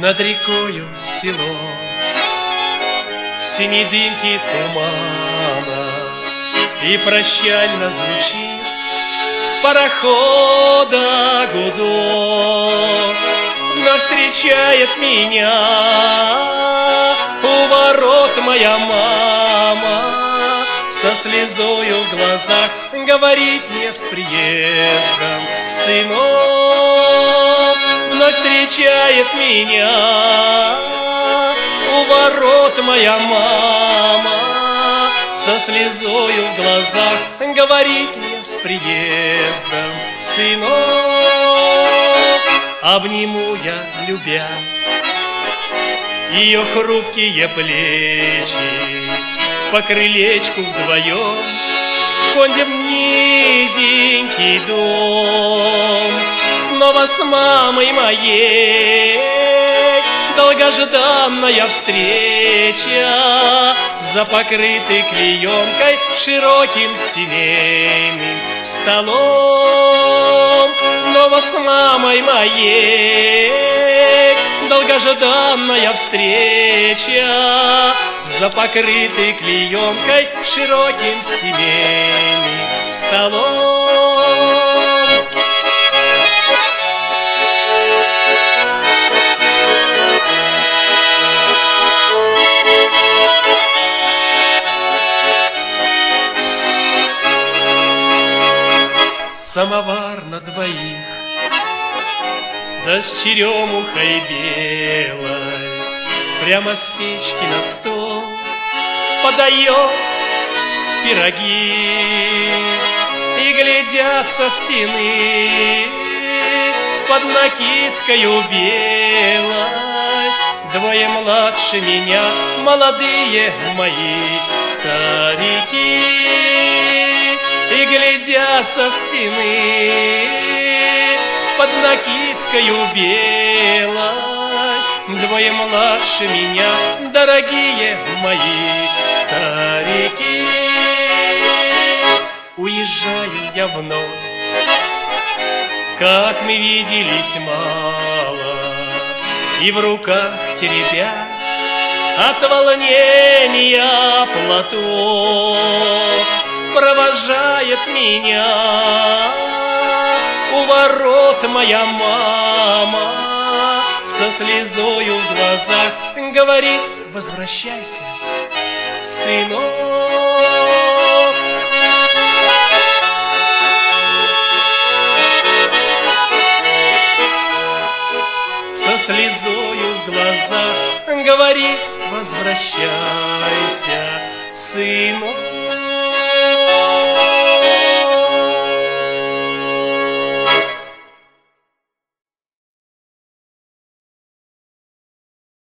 Над рекою село, в синей дымке тумана, и прощально звучит парохода гудок. Но встречает меня у ворот моя мама, со слезою в глазах говорит мне с приездом, сынок. Вновь встречает меня у ворот моя мама, со слезою в глазах говорит мне с приездом, сынок. Обниму я, любя, ее хрупкие плечи, по крылечку вдвоем ходим низенький дом. Снова с мамой моей долгожданная встреча, за покрытой клеенкой широким семейным столом. Снова с мамой моей долгожданная встреча, за покрытой клеенкой широким семейным столом. Самовар на двоих, да с черемухой белой, прямо с печки на стол подает пироги. И глядят со стены под накидкою белой двое младше меня, молодые мои старики. И глядят со стены под накидкою белой двое младше меня, дорогие мои старики. Уезжаю я вновь, как мы виделись мало, и в руках теребя от волнения платок, провожает меня у ворот моя мама, со слезою в глазах говорит: возвращайся, сынок. Со слезою в глазах говорит: возвращайся, сынок.